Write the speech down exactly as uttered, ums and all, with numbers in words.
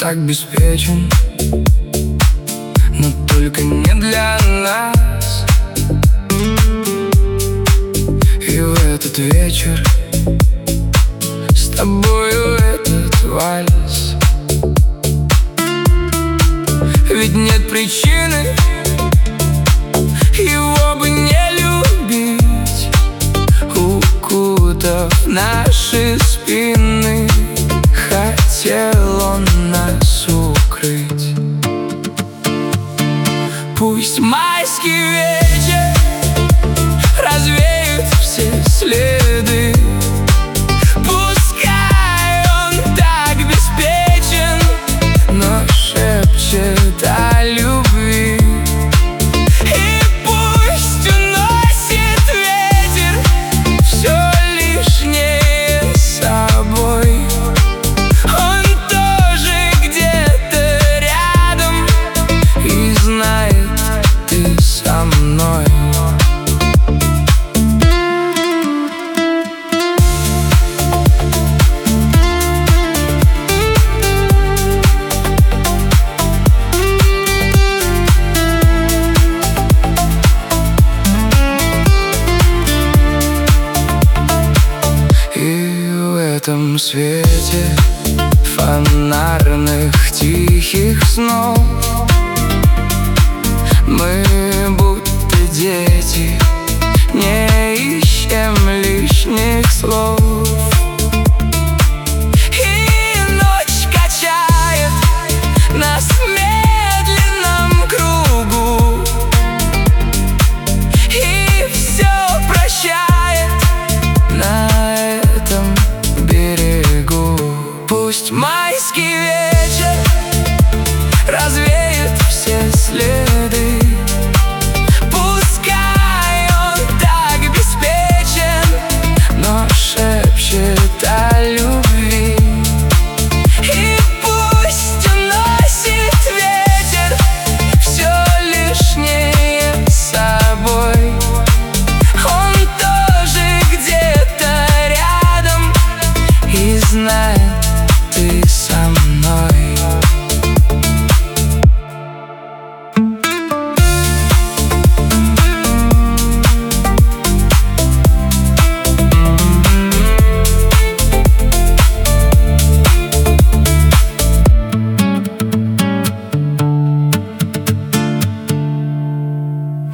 так беспечен, но только не для нас. И в этот вечер с тобою этот вальс. Ведь нет причины его бы не любить, укутав наши спины, хотел он нас укрыть. Пусть майский вечер развеет все следы, пускай он так беспечен, но шепчет о любви. И пусть уносит ветер все лишнее с собой. Он тоже где-то рядом и знает, ты со мной. В этом свете фонарных тихих снов мы будто дети, не ищем лишних слов. И ночь качает нас в медленном кругу, и все прощает на этом берегу. Пусть майский вечер развеет все следы, пускай он так беспечен, но шепчет о любви. И пусть уносит ветер все лишнее с собой. Он тоже где-то рядом и знает, ты со мной.